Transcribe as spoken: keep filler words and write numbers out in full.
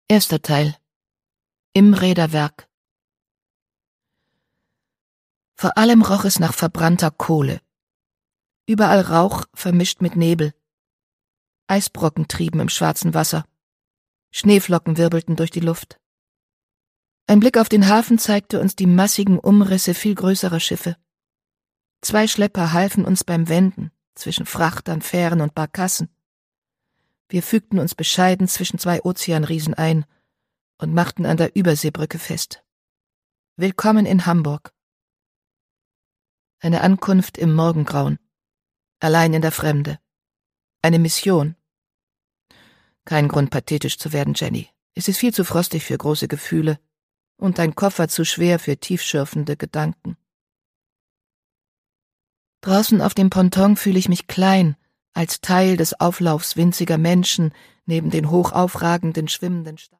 Erster Teil. Im Räderwerk. Vor allem roch es nach verbrannter Kohle. Überall Rauch vermischt mit Nebel. Eisbrocken trieben im schwarzen Wasser. Schneeflocken wirbelten durch die Luft. Ein Blick auf den Hafen zeigte uns die massigen Umrisse viel größerer Schiffe. Zwei Schlepper halfen uns beim Wenden zwischen Frachtern, Fähren und Barkassen. Wir fügten uns bescheiden zwischen zwei Ozeanriesen ein und machten an der Überseebrücke fest. Willkommen in Hamburg. Eine Ankunft im Morgengrauen. Allein in der Fremde. Eine Mission. Kein Grund, pathetisch zu werden, Jenny. Es ist viel zu frostig für große Gefühle und dein Koffer zu schwer für tiefschürfende Gedanken. Draußen auf dem Ponton fühle ich mich klein, als Teil des Auflaufs winziger Menschen neben den hochaufragenden, schwimmenden Sta